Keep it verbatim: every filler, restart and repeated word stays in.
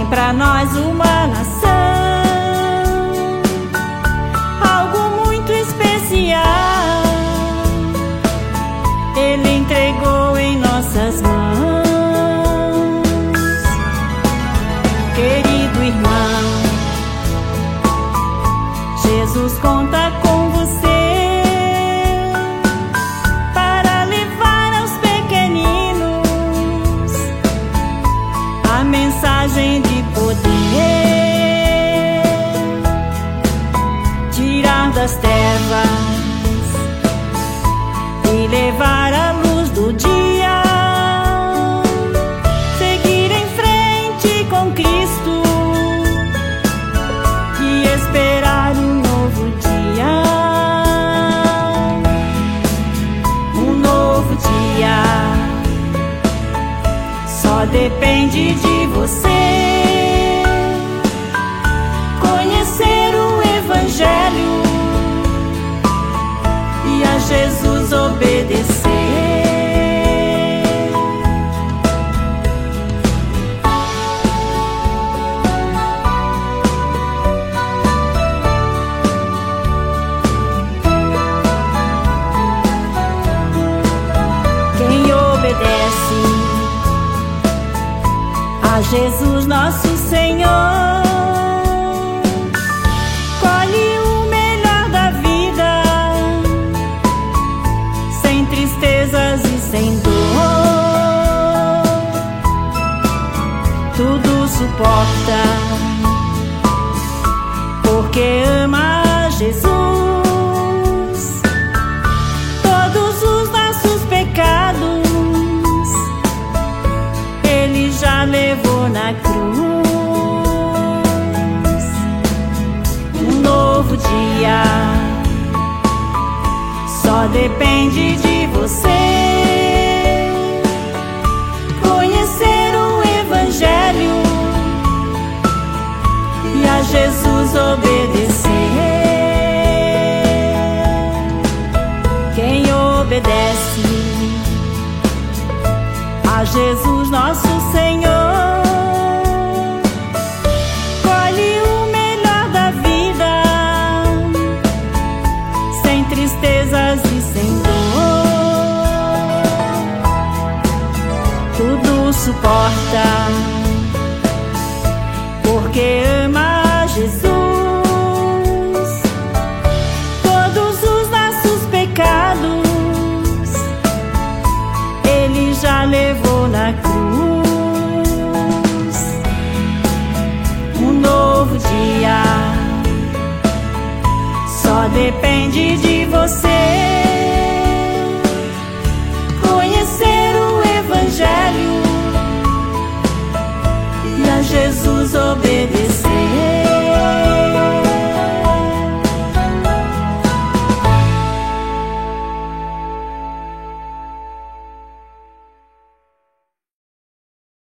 pra nós uma nação, algo muito especial. Ele entregou em nossas mãos. Querido irmão, Jesus conta com você para levar aos pequeninos a mensagem de poder, tirar das trevas e levar a luz do dia, seguir em frente com Cristo e esperar um novo dia, um novo dia. Só depende de você conhecer o Evangelho e a Jesus obedecer. Quem obedece a Jesus nosso Senhor colhe o melhor da vida, sem tristezas e sem dor. Tudo suporta porque ama Jesus. Todos os nossos pecados Ele já levou na cruz. Um novo dia só depende de você conhecer o Evangelho e a Jesus obedecer. Quem obedece a Jesus nosso Senhor colhe o melhor da vida, sem tristezas e sem dor. Tudo suporta porque ama Jesus. Todos os nossos pecados Ele já levou na cruz. Um novo dia só depende de você conhecer o Evangelho